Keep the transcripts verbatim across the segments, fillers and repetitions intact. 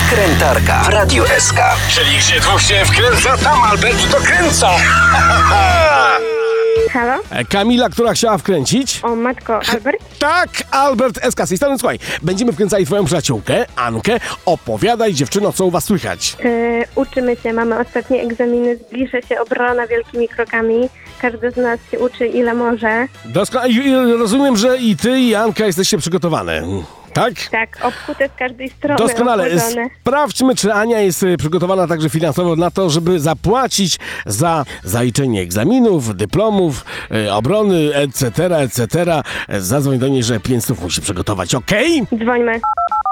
Wkrętarka w Radiu S K. Czyli gdzie dwóch się wkręca, tam Albert dokręca. Halo? Kamila, która chciała wkręcić. O matko, Albert? Tak, Albert S K. Z tej strony, słuchaj, będziemy wkręcali twoją przyjaciółkę, Ankę. Opowiadaj, dziewczyno, co u was słychać. Yy, uczymy się, mamy ostatnie egzaminy, zbliża się obrona wielkimi krokami. Każdy z nas się uczy ile może. Doskonale. I- i Rozumiem, że i ty, i Anka jesteście przygotowane. Tak? Tak, obkute z każdej strony. Doskonale. obłożone. Sprawdźmy, czy Ania jest y, przygotowana także finansowo na to, żeby zapłacić za zaliczenie egzaminów, dyplomów, y, obrony, et cetera, et cetera. Zadzwoń do niej, że pięćset musi przygotować, okej? Dzwońmy.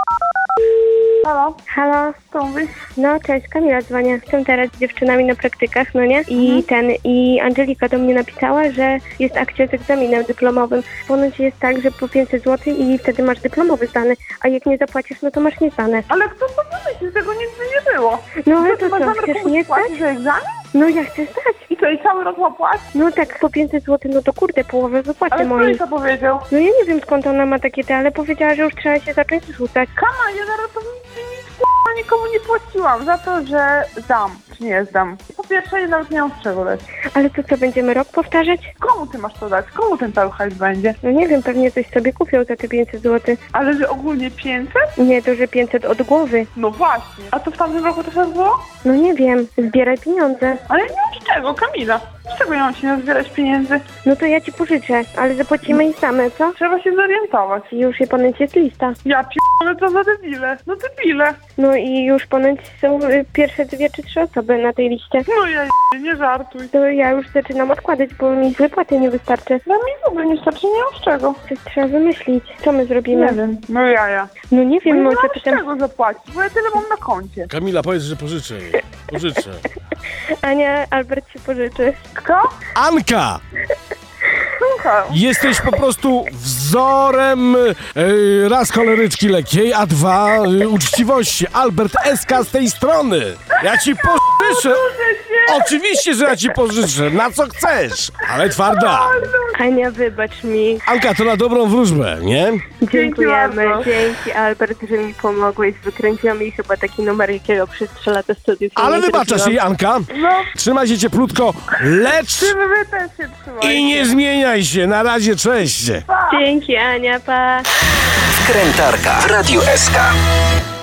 Halo, Halo? co mówisz? No, cześć, Kamila dzwonię. Jestem teraz z dziewczynami na praktykach, no nie? I ten, i Angelika do mnie napisała, że jest akcja z egzaminem dyplomowym. Ponoć jest tak, że po pięćset złotych i wtedy masz dyplomowy zdany, a jak nie zapłacisz, no to masz niezdane. Ale kto to pomyśli? Tego nigdy nie było. No ale Ty to masz co, zamiar chcesz komuś nie zdać? płacić za egzamin? No ja chcę zdać. I to i cały rok ma płacić? No tak, po pięćset złotych, no to kurde, połowę wypłaty Ale kto mojej. jej to powiedział? No ja nie wiem, skąd ona ma takie te, ale powiedziała, że już trzeba się zacząć rzucać. Kama, ja zaraz to nigdy nic k***a nikomu nie płaciłam za to, że zdam, czy nie zdam. Po pierwsze, ja nawet nie mam z czego dać. Ale to co, będziemy rok powtarzać? Komu ty masz to dać? Komu ten cały hajs będzie? No nie wiem, pewnie coś sobie kupią za te pięćset złotych. Ale że ogólnie pięćset? Nie, to że pięćset od głowy. No właśnie. A to w tamtym roku też tak było? No nie wiem, zbieraj pieniądze. Ale nie mam z czego, Kamila. Z czego ja mam się nazbierać pieniędzy? No to ja ci pożyczę, ale zapłacimy i same, co? Trzeba się zorientować. I już je ponoć jest lista. Ja p***ale to za debile. No debile. No i już ponoć są y, pierwsze dwie czy trzy osoby na tej liście. No ja nie żartuj. To ja już zaczynam odkładać, bo mi z wypłaty nie wystarczy. Dla mnie w ogóle nie starczy, nie mam z czego. Coś trzeba wymyślić. Co my zrobimy? Nie wiem. No jaja. No nie No wiem, nie może mam to z tam... czego zapłacić, bo ja tyle mam na koncie. Kamila, powiedz, że pożyczę jej. Pożyczę. Ania, Albert się pożyczy. Kto? Anka! Słucham. Jesteś po prostu wzorem e, raz choleryczki lekkiej, a dwa e, uczciwości. Albert S K z tej strony. Ja ci pożyczę. Oczywiście, że ja ci pożyczę. Na co chcesz. Ale twarda. Ania, wybacz mi. Anka, to na dobrą wróżbę, nie? Dziękujemy. bardzo. Dzięki, Albert, że mi pomogłeś. Wykręciłam jej chyba taki numer, jakiego przestrzela do studiów. Ale wybaczasz jej, Anka. No, Trzymaj się cieplutko, lecz ty wy też się trzymajcie. i nie zmieniaj się. Na razie, cześć. Dzięki, Ania, pa. Wkrętarka w Radiu S K.